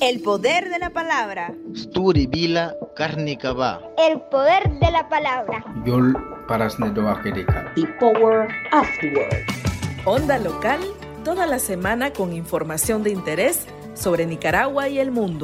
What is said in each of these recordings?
El poder de la palabra. Sturi Vila Karnikava. El poder de la palabra. Yol Parasnedoakedeka. The power of the word. Onda local, toda la semana con información de interés sobre Nicaragua y el mundo.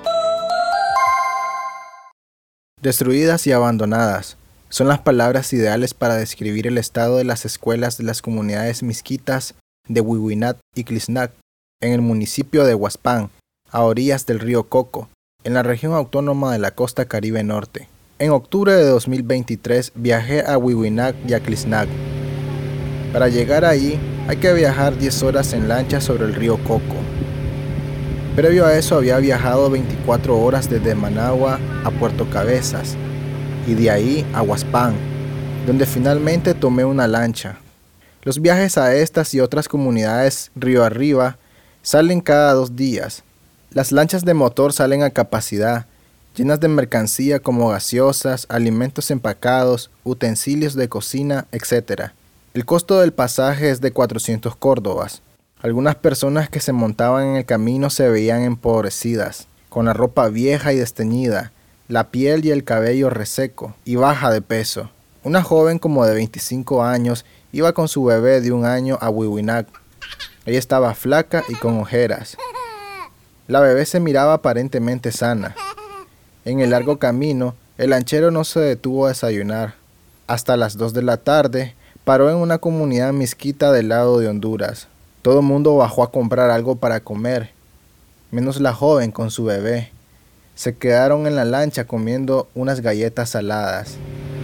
Destruidas y abandonadas son las palabras ideales para describir el estado de las escuelas de las comunidades misquitas de Huihuinat y Tlixnac, en el municipio de Huaspán, a orillas del río Coco, en la región autónoma de la costa Caribe Norte. En octubre de 2023 viajé a Huihuinat y a Tlixnac. Para llegar allí hay que viajar 10 horas en lancha sobre el río Coco. Previo a eso había viajado 24 horas desde Managua a Puerto Cabezas y de ahí a Huaspán, donde finalmente tomé una lancha. Los viajes a estas y otras comunidades río arriba salen cada 2 días. Las lanchas de motor salen a capacidad, llenas de mercancía como gaseosas, alimentos empacados, utensilios de cocina, etc. El costo del pasaje es de 400 córdobas. Algunas personas que se montaban en el camino se veían empobrecidas, con la ropa vieja y desteñida, la piel y el cabello reseco y baja de peso. Una joven como de 25 años iba con su bebé de 1 año a Huihuinat. Ella estaba flaca y con ojeras. La bebé se miraba aparentemente sana. En el largo camino, el lanchero no se detuvo a desayunar. Hasta las 2 de la tarde, paró en una comunidad misquita del lado de Honduras. Todo el mundo bajó a comprar algo para comer, menos la joven con su bebé. Se quedaron en la lancha comiendo unas galletas saladas.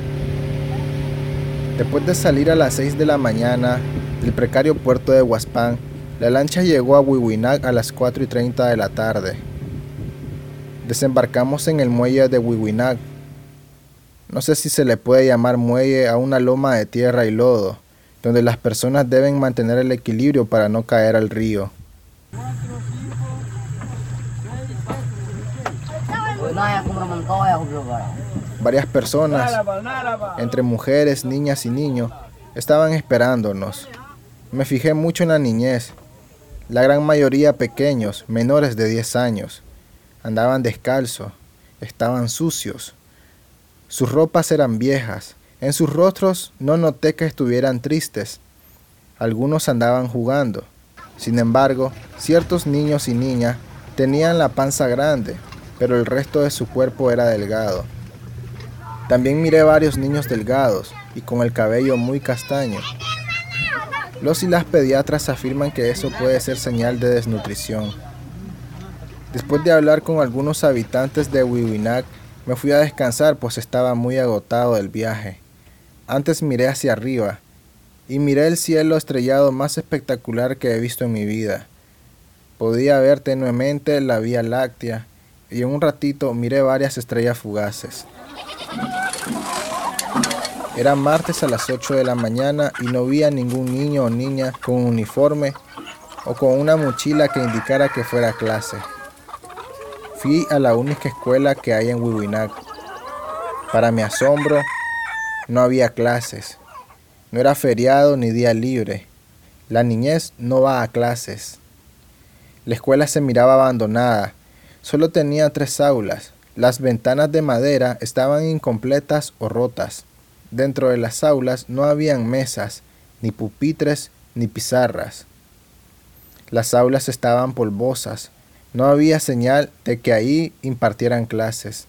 Después de salir a las 6 de la mañana del precario puerto de Huaspán, la lancha llegó a Huihuinat a las 4:30 de la tarde. Desembarcamos en el muelle de Huihuinat. No sé si se le puede llamar muelle a una loma de tierra y lodo, donde las personas deben mantener el equilibrio para no caer al río. Varias personas, entre mujeres, niñas y niños, estaban esperándonos. Me fijé mucho en la niñez, la gran mayoría pequeños, menores de 10 años. Andaban descalzos, estaban sucios. Sus ropas eran viejas. En sus rostros no noté que estuvieran tristes. Algunos andaban jugando. Sin embargo, ciertos niños y niñas tenían la panza grande, pero el resto de su cuerpo era delgado. También miré varios niños delgados y con el cabello muy castaño. Los y las pediatras afirman que eso puede ser señal de desnutrición. Después de hablar con algunos habitantes de Huihuinat, me fui a descansar pues estaba muy agotado del viaje. Antes miré hacia arriba y miré el cielo estrellado más espectacular que he visto en mi vida. Podía ver tenuemente la Vía Láctea y en un ratito miré varias estrellas fugaces. Era martes a las 8 de la mañana y no vi a ningún niño o niña con un uniforme o con una mochila que indicara que fuera a clase. Fui a la única escuela que hay en Huihuinat. Para mi asombro, no había clases. No era feriado ni día libre. La niñez no va a clases. La escuela se miraba abandonada. Solo tenía 3 aulas. Las ventanas de madera estaban incompletas o rotas. Dentro de las aulas no habían mesas, ni pupitres, ni pizarras. Las aulas estaban polvosas. No había señal de que ahí impartieran clases.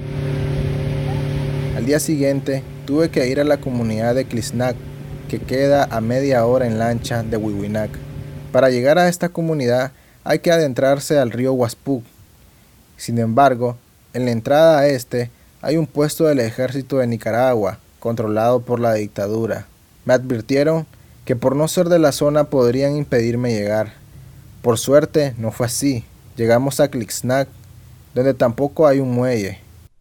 Al día siguiente tuve que ir a la comunidad de Tlixnac, que queda a media hora en lancha de Huihuinat. Para llegar a esta comunidad hay que adentrarse al río Huaspuc. Sin embargo, en la entrada a este hay un puesto del ejército de Nicaragua, controlado por la dictadura. Me advirtieron que por no ser de la zona podrían impedirme llegar. Por suerte no fue así. Llegamos a Tlixnac, donde tampoco hay un muelle.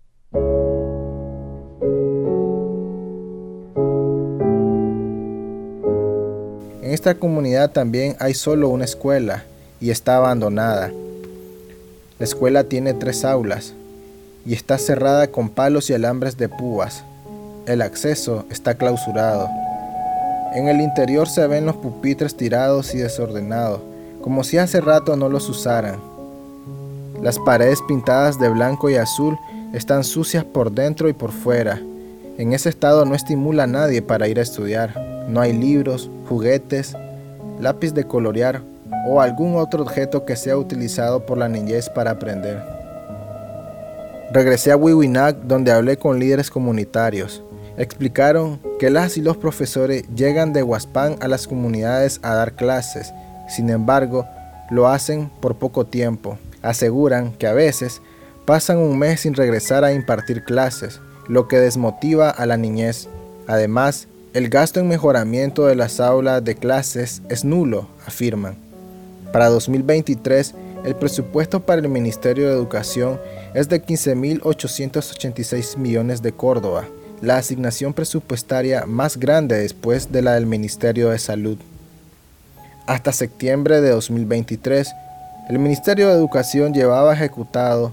En esta comunidad también hay solo una escuela y está abandonada. La escuela tiene 3 aulas y está cerrada con palos y alambres de púas. El acceso está clausurado. En el interior se ven los pupitres tirados y desordenados, como si hace rato no los usaran. Las paredes pintadas de blanco y azul están sucias por dentro y por fuera. En ese estado no estimula a nadie para ir a estudiar. No hay libros, juguetes, lápiz de colorear o algún otro objeto que sea utilizado por la niñez para aprender. Regresé a Huehuinac, donde hablé con líderes comunitarios. Explicaron que las y los profesores llegan de Huaspán a las comunidades a dar clases. Sin embargo, lo hacen por poco tiempo. Aseguran que a veces pasan un mes sin regresar a impartir clases, lo que desmotiva a la niñez. Además, el gasto en mejoramiento de las aulas de clases es nulo, afirman. Para 2023, el presupuesto para el Ministerio de Educación es de 15.886 millones de Córdoba, la asignación presupuestaria más grande después de la del Ministerio de Salud. Hasta septiembre de 2023, el Ministerio de Educación llevaba ejecutado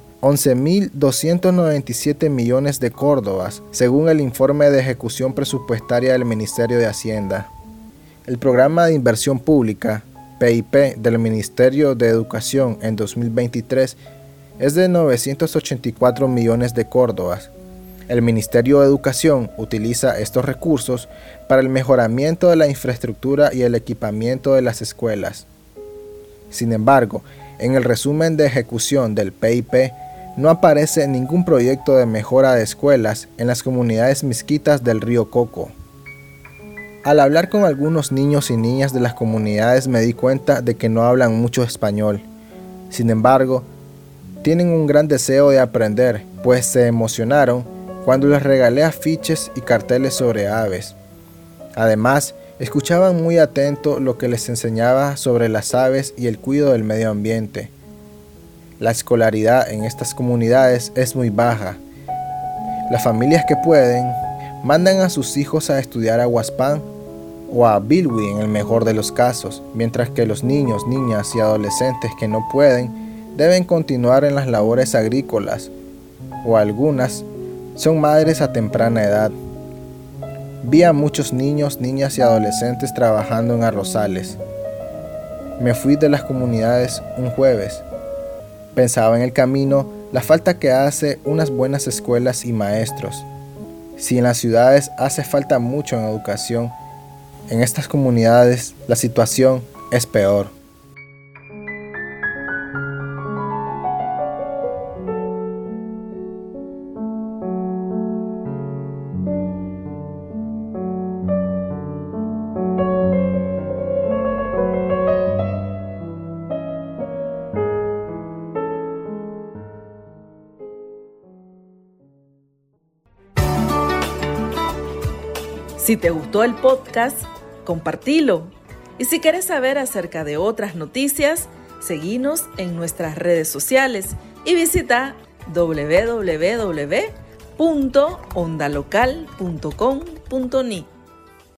11.297 millones de córdobas, según el informe de ejecución presupuestaria del Ministerio de Hacienda. El Programa de Inversión Pública, PIP, del Ministerio de Educación en 2023 es de 984 millones de córdobas. El Ministerio de Educación utiliza estos recursos para el mejoramiento de la infraestructura y el equipamiento de las escuelas. Sin embargo, en el resumen de ejecución del PIP no aparece ningún proyecto de mejora de escuelas en las comunidades misquitas del río Coco. Al hablar con algunos niños y niñas de las comunidades me di cuenta de que no hablan mucho español. Sin embargo, tienen un gran deseo de aprender, pues se emocionaron cuando les regalé afiches y carteles sobre aves. Además, escuchaban muy atento lo que les enseñaba sobre las aves y el cuidado del medio ambiente. La escolaridad en estas comunidades es muy baja. Las familias que pueden mandan a sus hijos a estudiar a Huaspán o a Bilwi en el mejor de los casos, mientras que los niños, niñas y adolescentes que no pueden deben continuar en las labores agrícolas, o algunas son madres a temprana edad. Vi a muchos niños, niñas y adolescentes trabajando en arrozales. Me fui de las comunidades un jueves. Pensaba en el camino la falta que hace unas buenas escuelas y maestros. Si en las ciudades hace falta mucho en educación, en estas comunidades la situación es peor. Si te gustó el podcast, compartilo. Y si quieres saber acerca de otras noticias, seguinos en nuestras redes sociales y visita www.ondalocal.com.ni.